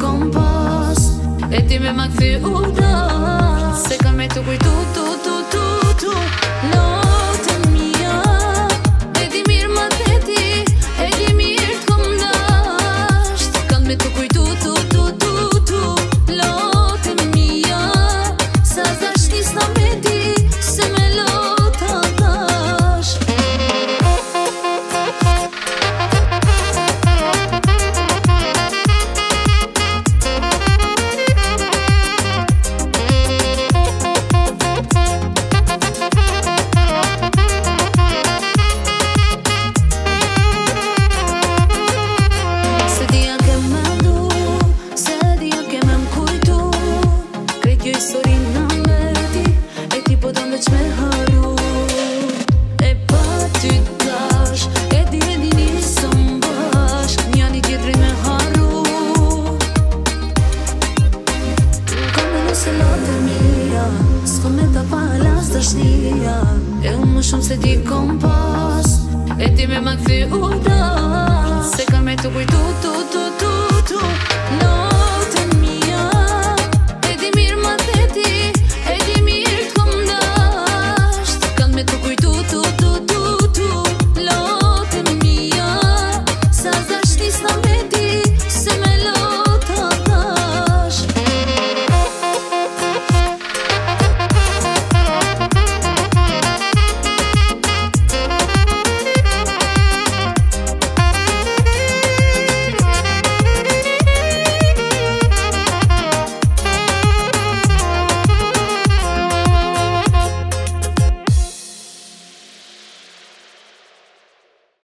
kom pas. E ti me ma këthy u das. Se kam me të kujtu, tu lotë mia. E di mirë ma të ti, e di mirë t'kom dasht. Kam me të kujtu, tu lotë mia. Sa dash nisna me ti, se me lota dash. E unë më shumë se ti kom pas. E ti me ma këthy u das. Se kam me të kujtu, no.